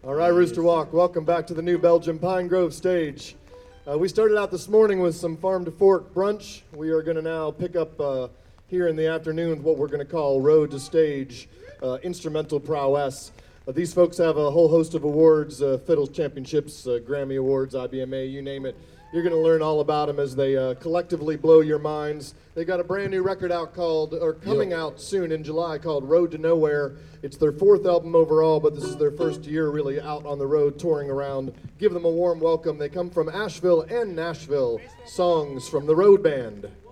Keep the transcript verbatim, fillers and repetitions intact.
All right, Rooster Walk, welcome back to the New Belgium Pine Grove stage. Uh, we started out this morning with some Farm to Fork brunch. We are going to now pick up uh, here in the afternoon what we're going to call Road to Stage, uh, instrumental prowess. Uh, these folks have a whole host of awards, uh, fiddle championships, uh, Grammy Awards, I B M A, you name it. You're going to learn all about them as they uh, collectively blow your minds. They got a brand new record out called, or coming yep. out soon in July, called Road to Nowhere. It's their fourth album overall, but this is their first year really out on the road touring around. Give them a warm welcome. They come from Asheville and Nashville. Songs from the Road Band.